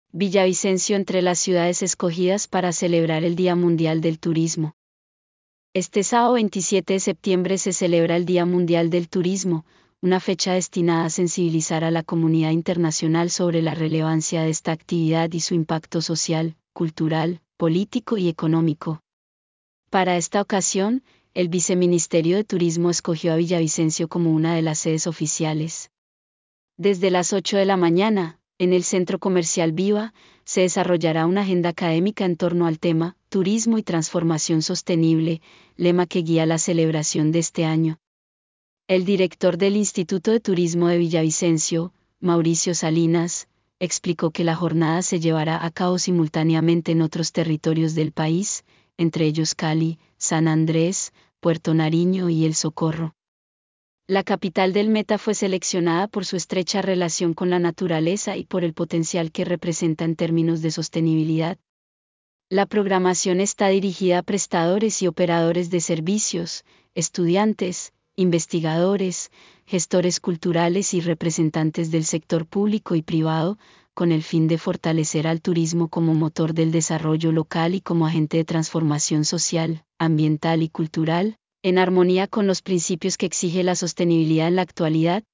Villavicencio entre las ciudades escogidas para celebrar el Día Mundial del Turismo. Este sábado 27 de septiembre se celebra el Día Mundial del Turismo, una fecha destinada a sensibilizar a la comunidad internacional sobre la relevancia de esta actividad y su impacto social, cultural, político y económico. Para esta ocasión, el Viceministerio de Turismo escogió a Villavicencio como una de las sedes oficiales. Desde las 8 de la mañana, en el Centro Comercial Viva, se desarrollará una agenda académica en torno al tema Turismo y Transformación Sostenible, lema que guía la celebración de este año. El director del Instituto de Turismo de Villavicencio, Mauricio Salinas, explicó que la jornada se llevará a cabo simultáneamente en otros territorios del país, entre ellos Cali, San Andrés, Puerto Nariño y El Socorro. La capital del Meta fue seleccionada por su estrecha relación con la naturaleza y por el potencial que representa en términos de sostenibilidad. La programación está dirigida a prestadores y operadores de servicios, estudiantes, investigadores, gestores culturales y representantes del sector público y privado, con el fin de fortalecer al turismo como motor del desarrollo local y como agente de transformación social, ambiental y cultural, en armonía con los principios que exige la sostenibilidad en la actualidad,